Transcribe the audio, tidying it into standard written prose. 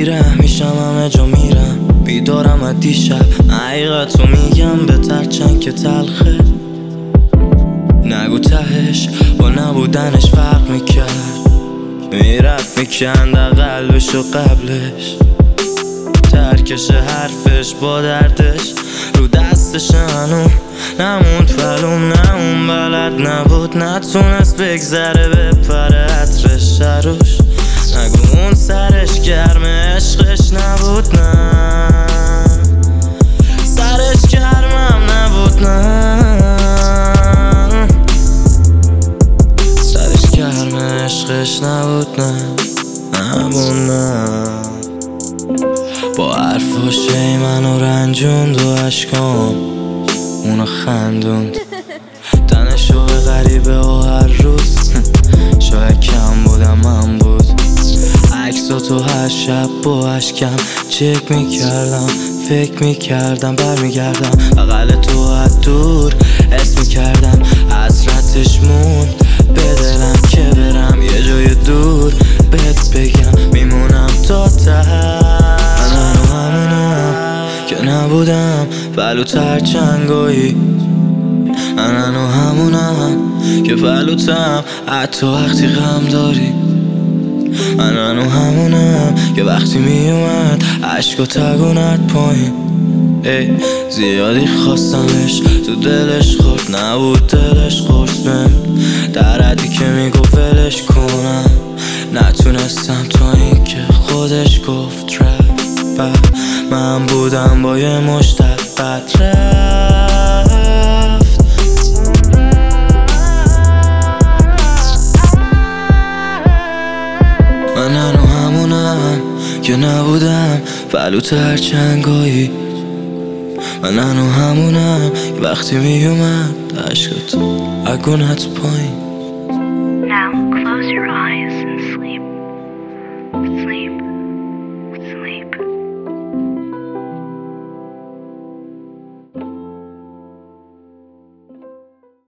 بیره میشم همه جا میرم، بیدارم از دیشب حقیقتو میگم بهتر چند که تلخه. نگو تهش با نبودنش فرق میکرد، میرفت میکنده قلبش و قبلش، ترکش حرفش با دردش رو دستش هنو نموند فلوم، نه اون بلد نبود نتونست بگذره بپره عطرش روش. نگو اون سرش گرم عشقش نبود، نه سرش گرمم نبود، نه سرش گرم عشقش نبود، نه نبود، نه با حرفاش منو رنجوند و عشقام اونو خندوند، تنشو به غریبه و هر روز شاید کم بودم من بود. عکساتو هر شب با اشکم چک میکردم، فکر میکردم برمیگردم بغل تو از دور حس میکردم حسرتش موند به دلم که برم یه جای دور بهت بگم میمونم تا ته. من همونم که نبودم بلوتر چنگایی، من همونم که بلوتم حتی وقتی غم داری، من همونم که وقتی میومد عشق و تگونت پایین زیادی خواستمش تو دلش خورد نبود دلش قرص بهم، در حدی که میگفت ولش کنم نتونستم تا این که خودش گفت رفت. من بودم با یه مشتق بد رفت. من همونم که نبودم بلوتر چنگایی، من همونم که وقتی میومد عشقت اگونت پایین.